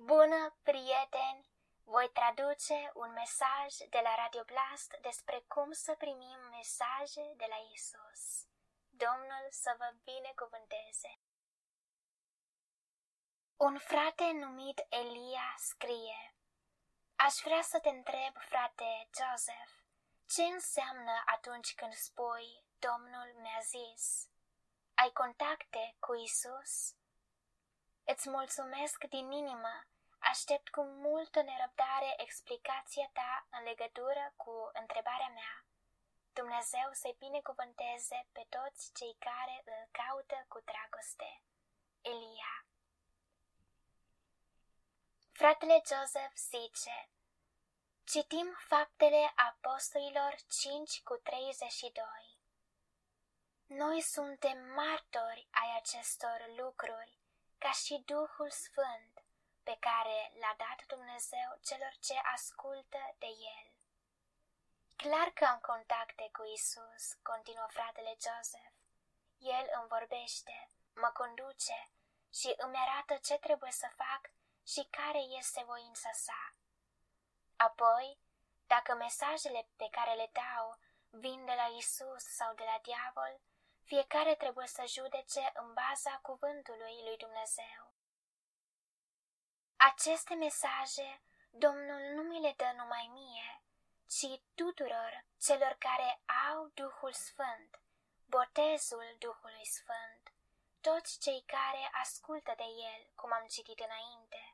Bună, prieteni! Voi traduce un mesaj de la Radio Blast despre cum să primim mesaje de la Isus. Domnul să vă binecuvânteze! Un frate numit Elia scrie: Aș vrea să te întreb, frate Joseph, ce înseamnă atunci când spui Domnul mi-a zis? Ai contacte cu Isus? Îți mulțumesc din inimă, aștept cu multă nerăbdare explicația ta în legătură cu întrebarea mea. Dumnezeu să-i binecuvânteze pe toți cei care îl caută cu dragoste. Elia. Fratele Joseph zice: citim Faptele Apostolilor 5:32. Noi suntem martori ai acestor lucruri, ca și Duhul Sfânt, pe care l-a dat Dumnezeu celor ce ascultă de El. Clar că am contacte cu Isus, continuă fratele Joseph. El îmi vorbește, mă conduce și îmi arată ce trebuie să fac și care este voința sa. Apoi, dacă mesajele pe care le dau vin de la Isus sau de la diavol, fiecare trebuie să judece în baza cuvântului lui Dumnezeu. Aceste mesaje Domnul nu mi le dă numai mie, ci tuturor celor care au Duhul Sfânt, botezul Duhului Sfânt, toți cei care ascultă de El, cum am citit înainte.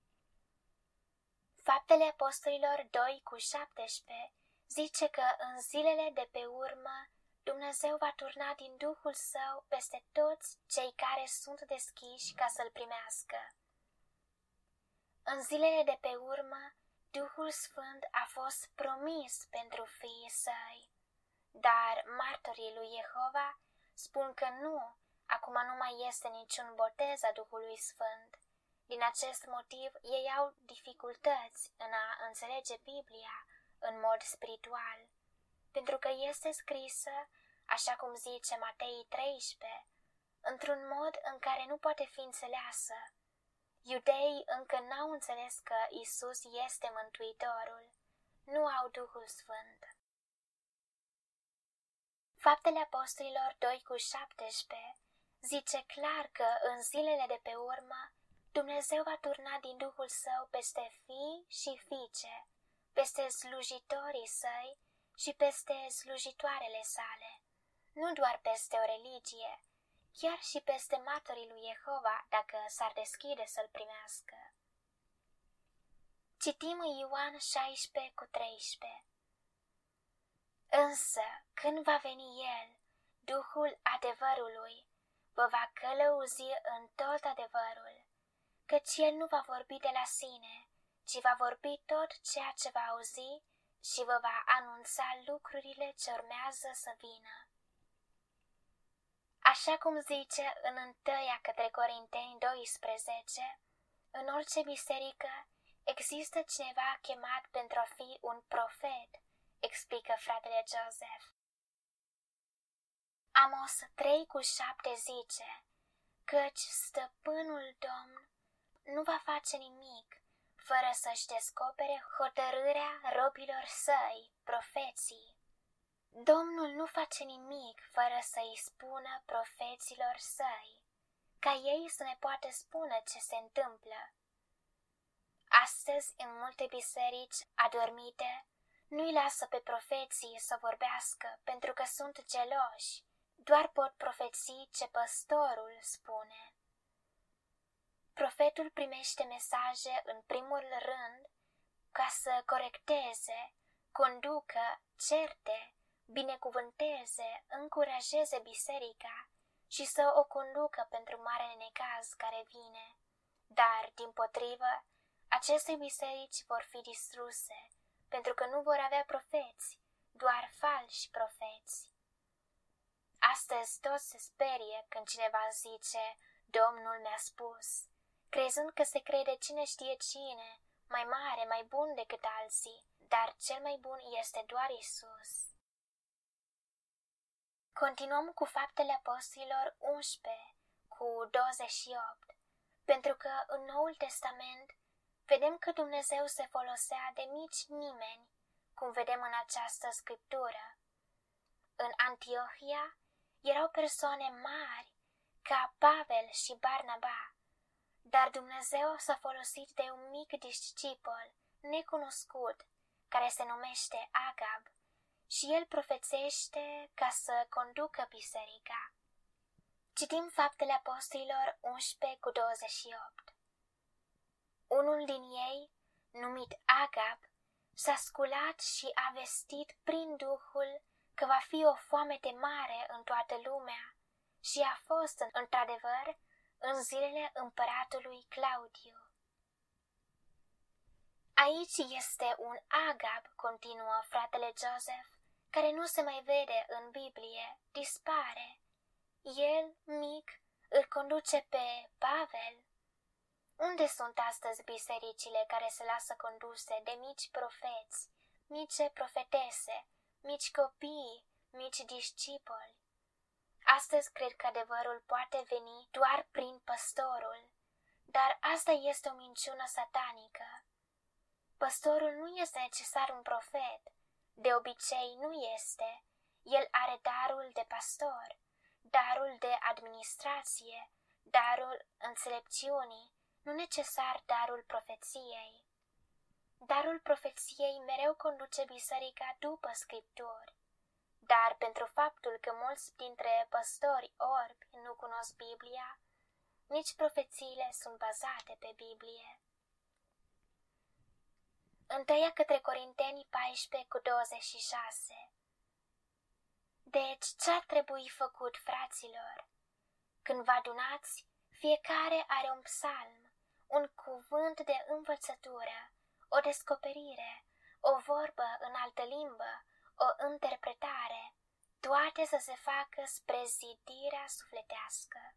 Faptele Apostolilor 2:17 zice că în zilele de pe urmă Dumnezeu va turna din Duhul Său peste toți cei care sunt deschiși ca să-L primească. În zilele de pe urmă, Duhul Sfânt a fost promis pentru fiii Săi, dar martorii lui Jehova spun că nu, acum nu mai este niciun botez a Duhului Sfânt. Din acest motiv, ei au dificultăți în a înțelege Biblia în mod spiritual, pentru că este scrisă, așa cum zice Matei 13, într-un mod în care nu poate fi înțeleasă. Iudeii încă n-au înțeles că Isus este Mântuitorul, nu au Duhul Sfânt. Faptele Apostolilor 2:17 zice clar că în zilele de pe urmă Dumnezeu va turna din Duhul Său peste fii și fiice, peste slujitorii Săi și peste slujitoarele Sale, nu doar peste o religie, chiar și peste martorii lui Jehova, dacă s-ar deschide să-L primească. Citim în Ioan 16:13. Însă, când va veni El, Duhul adevărului, vă va călăuzi în tot adevărul, căci El nu va vorbi de la sine, ci va vorbi tot ceea ce va auzi și vă va anunța lucrurile ce urmează să vină. Așa cum zice în 1 către Corinteni 12, în orice biserică există cineva chemat pentru a fi un profet, explică fratele Joseph. Amos 3:7 zice: căci stăpânul Domn nu va face nimic fără să-și descopere hotărârea robilor Săi, profeții. Domnul nu face nimic fără să-i spună profeților Săi, ca ei să ne poată spune ce se întâmplă. Astăzi, în multe biserici adormite, nu-i lasă pe profeții să vorbească pentru că sunt geloși, doar pot profeți ce păstorul spune. Profetul primește mesaje în primul rând ca să corecteze, conducă, certe, binecuvânteze, încurajeze biserica și să o conducă pentru marele necaz care vine. Dar, dimpotrivă, aceste biserici vor fi distruse, pentru că nu vor avea profeți, doar falși profeți. Astăzi toți se sperie când cineva zice, Domnul mi-a spus, crezând că se crede cine știe cine, mai mare, mai bun decât alții, dar cel mai bun este doar Isus. Continuăm cu Faptele Apostolilor 11:28, pentru că în Noul Testament vedem că Dumnezeu se folosea de mici nimeni, cum vedem în această scriptură. În Antiohia erau persoane mari, ca Pavel și Barnaba, dar Dumnezeu s-a folosit de un mic discipol, necunoscut, care se numește Agab, și el profețește ca să conducă biserica. Citim Faptele Apostolilor 11:28. Unul din ei, numit Agab, s-a sculat și a vestit prin Duhul că va fi o foamete mare în toată lumea și a fost, într-adevăr, în zilele împăratului Claudiu. Aici este un Agab, continuă fratele Joseph, care nu se mai vede în Biblie, dispare. El, mic, îl conduce pe Pavel. Unde sunt astăzi bisericile care se lasă conduse de mici profeți, mici profetese, mici copii, mici discipoli? Astăzi cred că adevărul poate veni doar prin păstorul, dar asta este o minciună satanică. Păstorul nu este necesar un profet, de obicei nu este. El are darul de pastor, darul de administrație, darul înțelepciunii, nu necesar darul profeției. Darul profeției mereu conduce biserica după scripturi, dar pentru faptul că mulți dintre păstori orbi nu cunosc Biblia, nici profețiile sunt bazate pe Biblie. 1 către Corinteni 14:26. Deci, ce-ar trebui făcut, fraților? Când vă adunați, fiecare are un psalm, un cuvânt de învățătură, o descoperire, o vorbă în altă limbă, o interpretare, toate să se facă spre zidirea sufletească.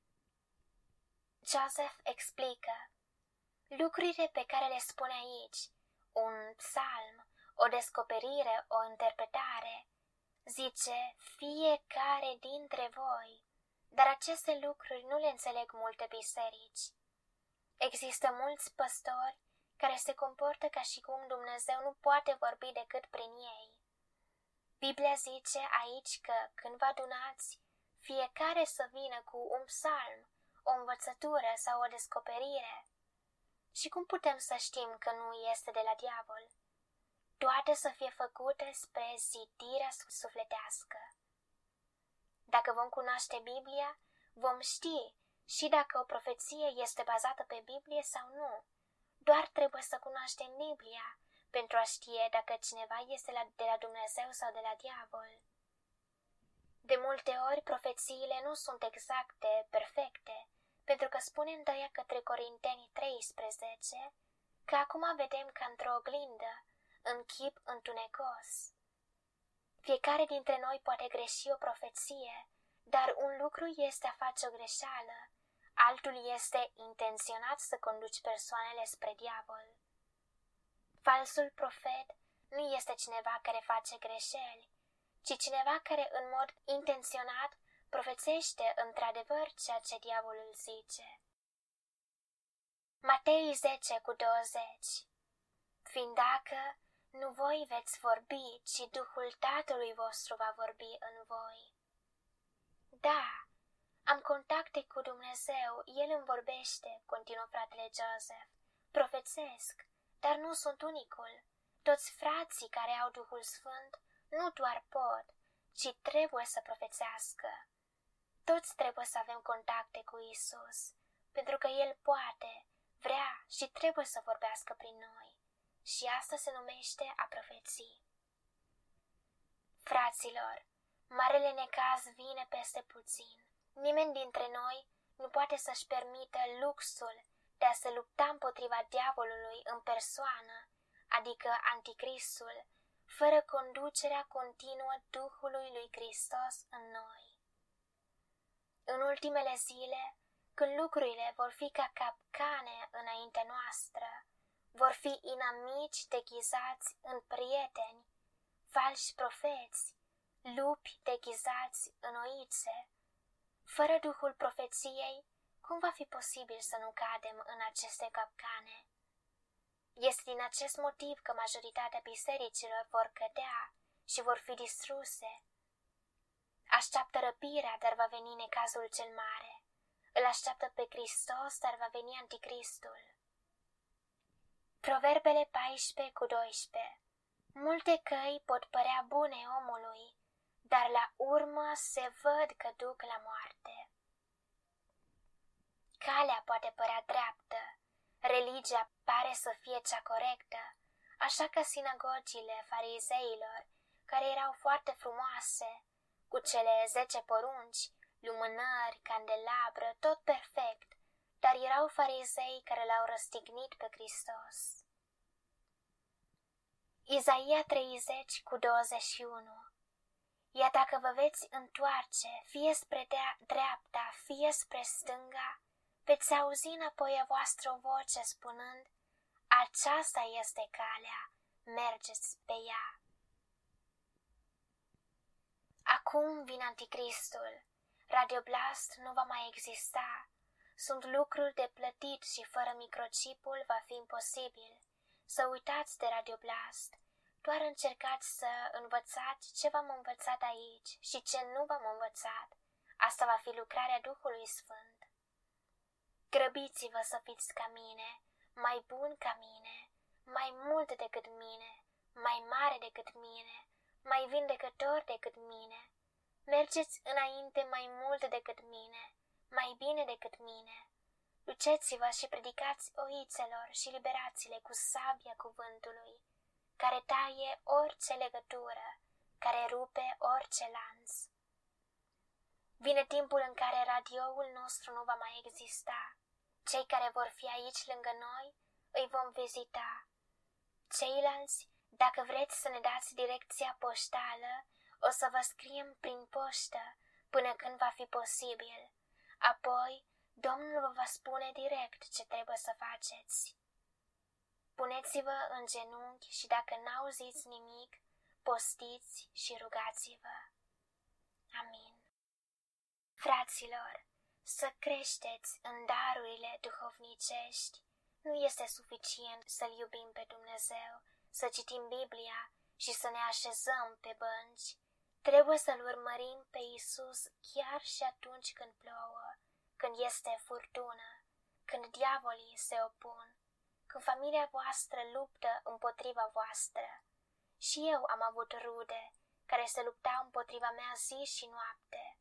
Joseph explică: lucrurile pe care le spune aici, un psalm, o descoperire, o interpretare, zice fiecare dintre voi, dar aceste lucruri nu le înțeleg multe biserici. Există mulți păstori care se comportă ca și cum Dumnezeu nu poate vorbi decât prin ei. Biblia zice aici că când vă adunați, fiecare să vină cu un psalm, o învățătură sau o descoperire. Și cum putem să știm că nu este de la diavol? Toate să fie făcute spre zidirea sufletească. Dacă vom cunoaște Biblia, vom ști și dacă o profeție este bazată pe Biblie sau nu. Doar trebuie să cunoaștem Biblia pentru a ști dacă cineva este de la Dumnezeu sau de la diavol. De multe ori, profețiile nu sunt exacte, perfecte, pentru că spune în 2 către Corinteni 13 că acum vedem ca într-o oglindă, în chip întunecos. Fiecare dintre noi poate greși o profeție, dar un lucru este a face o greșeală, altul este intenționat să conduci persoanele spre diavol. Falsul profet nu este cineva care face greșeli, ci cineva care în mod intenționat profețește într-adevăr ceea ce diavolul zice. Matei 10:20. Fiind dacă nu voi veți vorbi, ci Duhul Tatălui vostru va vorbi în voi. Da, am contacte cu Dumnezeu, El îmi vorbește, continuă fratele Joseph. Profețesc, dar nu sunt unicul. Toți frații care au Duhul Sfânt nu doar pot, ci trebuie să profețească. Toți trebuie să avem contacte cu Isus, pentru că El poate, vrea și trebuie să vorbească prin noi. Și asta se numește a profeții. Fraților, marele necaz vine peste puțin. Nimeni dintre noi nu poate să-și permită luxul de a se lupta împotriva diavolului în persoană, adică anticristul, fără conducerea continuă Duhului lui Hristos în noi. În ultimele zile, când lucrurile vor fi ca capcane înaintea noastră, vor fi inamici deghizați în prieteni, falși profeți, lupi deghizați în oițe. Fără Duhul profeției, cum va fi posibil să nu cadem în aceste capcane? Este din acest motiv că majoritatea bisericilor vor cădea și vor fi distruse. Așteaptă răpirea, dar va veni necazul cel mare. Îl așteaptă pe Hristos, dar va veni Anticristul. Proverbele 14:12. Multe căi pot părea bune omului, dar la urmă se văd că duc la moarte. Calea poate părea dreaptă, religia pare să fie cea corectă, așa că sinagogile farizeilor, care erau foarte frumoase, cu cele 10 porunci, lumânări, candelabră, tot perfect, dar erau farizei care l-au răstignit pe Hristos. Isaia 30:21. Iar dacă vă veți întoarce, fie spre dreapta, fie spre stânga, veți auzi înapoi a voastră o voce spunând, aceasta este calea, mergeți pe ea. Acum vine Anticristul, radioblast nu va mai exista, sunt lucruri de plătit și fără microchipul va fi imposibil. Să uitați de radioblast, doar încercați să învățați ce v-am învățat aici și ce nu v-am învățat. Asta va fi lucrarea Duhului Sfânt. Grăbiți-vă să fiți ca mine, mai bun ca mine, mai mult decât mine, mai mare decât mine, mai vindecător decât mine. Mergeți înainte mai mult decât mine, mai bine decât mine. Duceți-vă și predicați oițelor și liberați-le cu sabia cuvântului, care taie orice legătură, care rupe orice lanț. Vine timpul în care radioul nostru nu va mai exista. Cei care vor fi aici lângă noi, îi vom vizita. Ceilalți, dacă vreți să ne dați direcția poștală, o să vă scriem prin poștă până când va fi posibil. Apoi, Domnul vă va spune direct ce trebuie să faceți. Puneți-vă în genunchi și dacă n-auziți nimic, postiți și rugați-vă. Amin. Fraților, să creșteți în darurile duhovnicești. Nu este suficient să-L iubim pe Dumnezeu, să citim Biblia și să ne așezăm pe bănci. Trebuie să-L urmărim pe Iisus chiar și atunci când plouă, când este furtună, când diavolii se opun, când familia voastră luptă împotriva voastră. Și eu am avut rude care se luptau împotriva mea zi și noapte.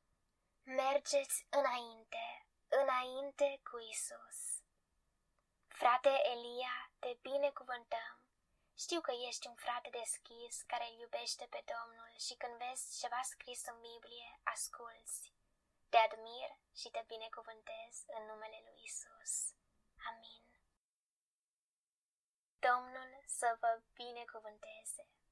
Mergeți înainte, înainte cu Iisus. Frate Elia, te binecuvântăm. Știu că ești un frate deschis care îl iubește pe Domnul și când vezi ceva scris în Biblie, asculți. Te admir și te binecuvântez în numele lui Isus. Amin. Domnul să vă binecuvânteze.